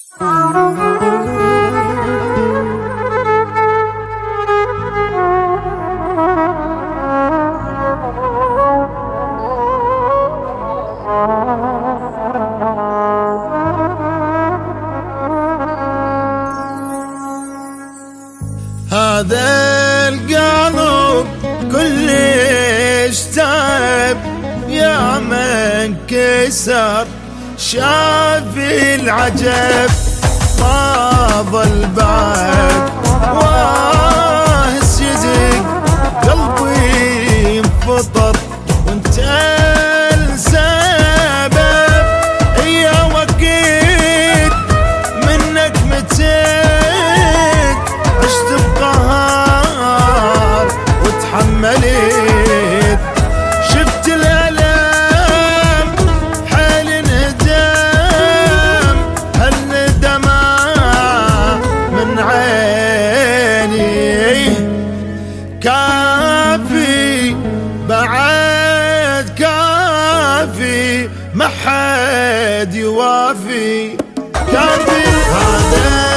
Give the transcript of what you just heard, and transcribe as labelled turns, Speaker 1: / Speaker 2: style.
Speaker 1: هذا القلب كلش تعب يا من كسر شاف العجب ما ظل بعد واهس يزق قلبي انفطر وانت السبب يا وقيت منك متيت عشت بقهر وتحملت شفت الألم حيل انهدم هالندمع من عيني كافي بعد كافي ما حد يوافي كافي هذا